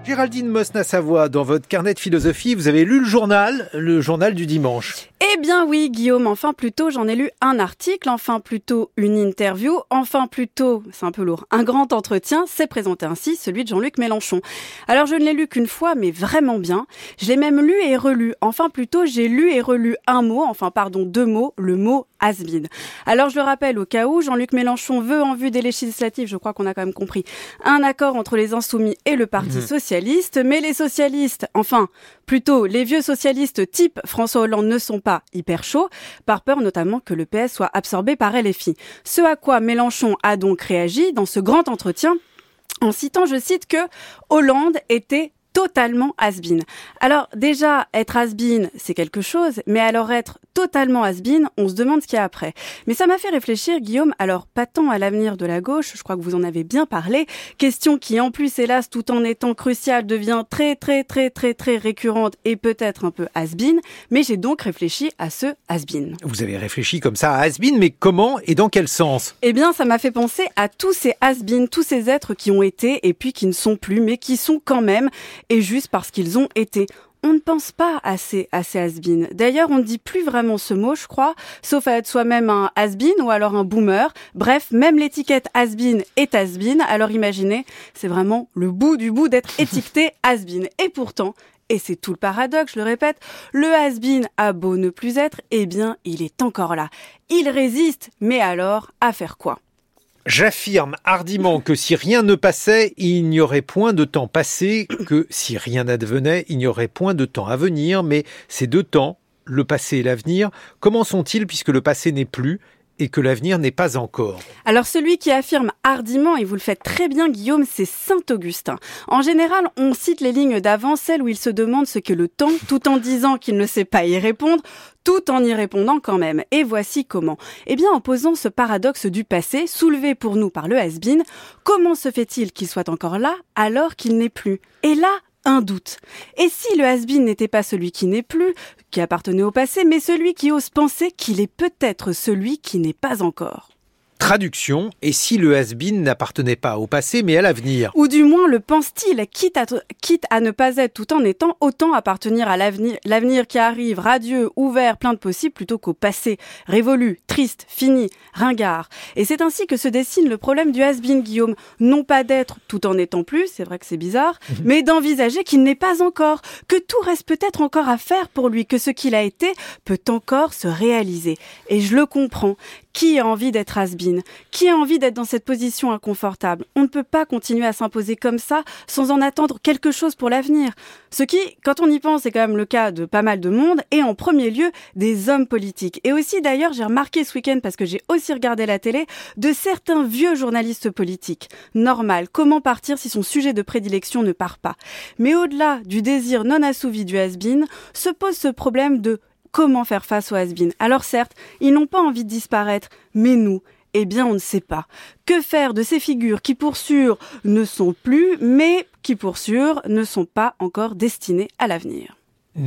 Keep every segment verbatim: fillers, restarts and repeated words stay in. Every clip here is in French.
Géraldine Mosna-Savoie, dans votre carnet de philosophie, vous avez lu le journal, le journal du dimanche. Eh bien oui, Guillaume, enfin plutôt, j'en ai lu un article, enfin plutôt une interview, enfin plutôt, c'est un peu lourd, un grand entretien, s'est présenté ainsi, celui de Jean-Luc Mélenchon. Alors je ne l'ai lu qu'une fois, mais vraiment bien. Je l'ai même lu et relu. Enfin plutôt, j'ai lu et relu un mot, enfin pardon, deux mots, le mot has-been. Alors je le rappelle au cas où, Jean-Luc Mélenchon veut, en vue des législatives, je crois qu'on a quand même compris, un accord entre les Insoumis et le Parti mmh. socialiste, mais les socialistes, enfin plutôt les vieux socialistes type François Hollande ne sont pas hyper chauds, par peur notamment que le P S soit absorbé par L F I. Ce à quoi Mélenchon a donc réagi dans ce grand entretien en citant, je cite, que Hollande était totalement has-been. Alors déjà, être has-been, c'est quelque chose, mais alors être totalement has-been, on se demande ce qu'il y a après. Mais ça m'a fait réfléchir, Guillaume, alors pas tant à l'avenir de la gauche, je crois que vous en avez bien parlé, question qui en plus, hélas, tout en étant cruciale, devient très très très très très récurrente et peut-être un peu has-been, mais j'ai donc réfléchi à ce has-been. Vous avez réfléchi comme ça à has-been, mais comment et dans quel sens ? Eh bien, ça m'a fait penser à tous ces has-been, tous ces êtres qui ont été et puis qui ne sont plus, mais qui sont quand même, et juste parce qu'ils ont été. On ne pense pas assez à ces has-been. D'ailleurs, on ne dit plus vraiment ce mot, je crois, sauf à être soi-même un has-been ou alors un boomer. Bref, même l'étiquette has-been est has-been. Alors imaginez, c'est vraiment le bout du bout d'être étiqueté has-been. Et pourtant, et c'est tout le paradoxe, je le répète, le has-been a beau ne plus être, eh bien, il est encore là. Il résiste, mais alors, à faire quoi ? J'affirme hardiment que si rien ne passait, il n'y aurait point de temps passé, que si rien n'advenait, il n'y aurait point de temps à venir, mais ces deux temps, le passé et l'avenir, comment sont-ils puisque le passé n'est plus et que l'avenir n'est pas encore ? Alors celui qui affirme hardiment, et vous le faites très bien Guillaume, c'est saint Augustin. En général, on cite les lignes d'avant, celles où il se demande ce qu'est le temps, tout en disant qu'il ne sait pas y répondre, tout en y répondant quand même. Et voici comment. Eh bien, en posant ce paradoxe du passé, soulevé pour nous par le has-been, comment se fait-il qu'il soit encore là alors qu'il n'est plus ? Et là, un doute. Et si le has-been n'était pas celui qui n'est plus, qui appartenait au passé, mais celui qui ose penser qu'il est peut-être celui qui n'est pas encore ? Traduction, et si le has-been n'appartenait pas au passé mais à l'avenir ? Ou du moins le pense-t-il, quitte à, quitte à ne pas être tout en étant, autant appartenir à l'avenir, l'avenir qui arrive, radieux, ouvert, plein de possibles, plutôt qu'au passé, révolu, triste, fini, ringard. Et c'est ainsi que se dessine le problème du has-been, Guillaume. Non pas d'être tout en étant plus, c'est vrai que c'est bizarre, mais d'envisager qu'il n'est pas encore, que tout reste peut-être encore à faire pour lui, que ce qu'il a été peut encore se réaliser. Et je le comprends. Qui a envie d'être has-been ? Qui a envie d'être dans cette position inconfortable ? On ne peut pas continuer à s'imposer comme ça sans en attendre quelque chose pour l'avenir. Ce qui, quand on y pense, est quand même le cas de pas mal de monde et en premier lieu des hommes politiques. Et aussi d'ailleurs, j'ai remarqué ce week-end, parce que j'ai aussi regardé la télé, de certains vieux journalistes politiques. Normal, comment partir si son sujet de prédilection ne part pas ? Mais au-delà du désir non assouvi du has-been, se pose ce problème de comment faire face aux has-been ? Alors certes, ils n'ont pas envie de disparaître, mais nous, eh bien on ne sait pas. Que faire de ces figures qui pour sûr ne sont plus, mais qui pour sûr ne sont pas encore destinées à l'avenir ?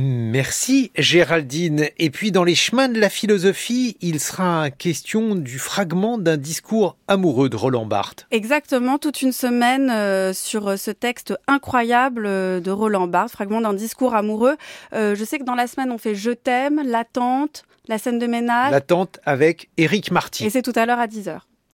Merci Géraldine. Et puis dans les chemins de la philosophie, il sera question du fragment d'un discours amoureux de Roland Barthes. Exactement, toute une semaine euh, sur ce texte incroyable euh, de Roland Barthes, fragment d'un discours amoureux. Euh, je sais que dans la semaine on fait Je t'aime, L'attente, la scène de ménage. L'attente avec Éric Marty. Et c'est tout à l'heure à dix heures.